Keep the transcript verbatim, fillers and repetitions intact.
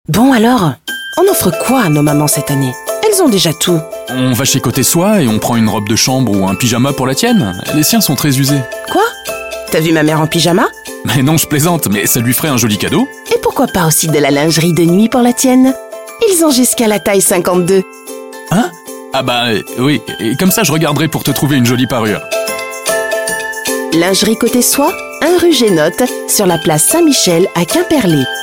Bon alors, on offre quoi à nos mamans cette année? Elles ont déjà tout. On va chez Côté Soie et on prend une robe de chambre ou un pyjama pour la tienne. Les siens sont très usés. Quoi? T'as vu ma mère en pyjama? Mais non, je plaisante, mais ça lui ferait un joli cadeau. Et pourquoi pas aussi de la lingerie de nuit pour la tienne? Ils ont jusqu'à la taille cinquante-deux. Hein? Ah bah euh, oui, et comme ça je regarderai pour te trouver une jolie parure. Lingerie Côté Soie, un rue Génote, sur la place Saint-Michel à Quimperlé.